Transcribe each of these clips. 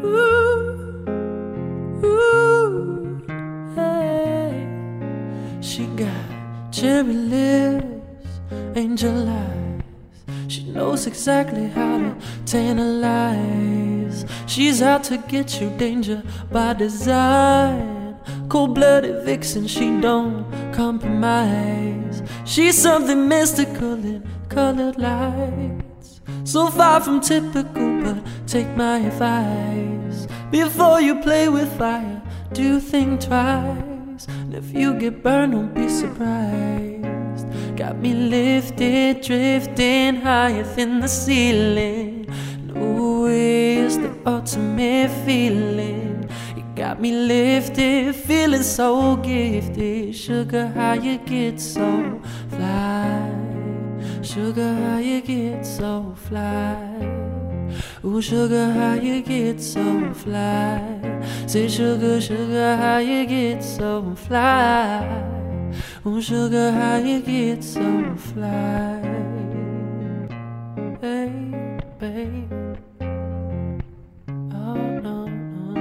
Ooh, ooh, hey. She got cherry lips, angel eyes. She knows exactly how to tantalize. She's out to get you, danger by design. Cold-blooded vixen, she don't compromise. She's something mystical in colored lights. So far from typical, but take my advice. Before you play with fire, do think twice. And if you get burned, don't be surprised. Got me lifted, drifting higher than the ceiling. And ooh, it's the ultimate feeling. You got me lifted, feeling so gifted. Sugar, how you get so fly? Sugar, how you get so fly? Ooh, sugar, how you get so fly? Say, sugar, sugar, how you get so fly? Ooh, sugar, how you get so fly? Hey, babe. Oh, no, no,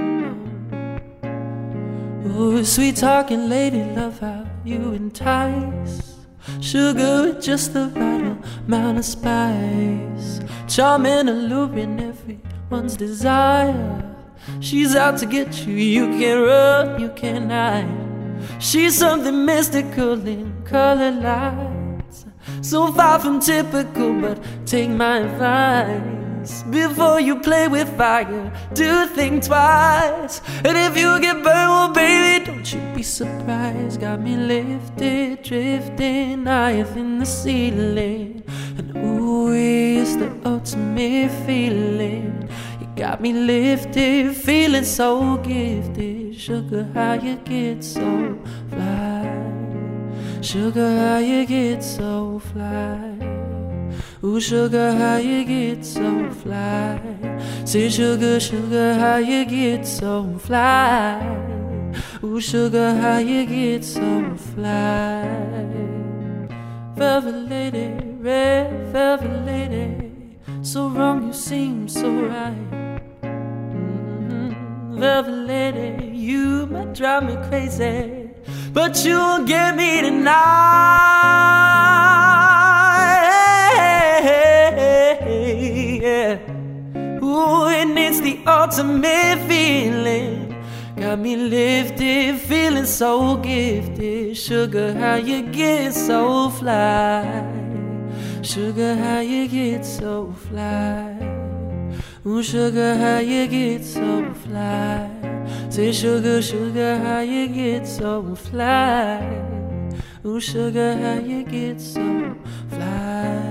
no. Ooh, sweet talking lady, love how you entice. Sugar with just the right amount of spice. Charming, alluring, everyone's desire. She's out to get you, you can't run, you can't hide. She's something mystical in colored lights. So far from typical, but take my advice. Before you play with fire, do think twice. And if you get burned, well baby, don't you be surprised. Got me lifted, drifting higher than the ceiling. And ooh, it's the ultimate feeling. You got me lifted, feeling so gifted. Sugar, how you get so fly? Sugar, how you get so fly? Ooh, sugar, how you get so fly? Say, sugar, sugar, how you get so fly? Ooh, sugar, how you get so fly? Velvet lady, red velvet lady, so wrong you seem so right. Velvet lady, you might drive me crazy, but you'll get me tonight. Yeah. Ooh, and it's the ultimate feeling. Got me lifted, feeling so gifted. Sugar, how you get so fly? Sugar, how you get so fly? Ooh, sugar, how you get so fly? Say, sugar, sugar, how you get so fly? Ooh, sugar, how you get so fly?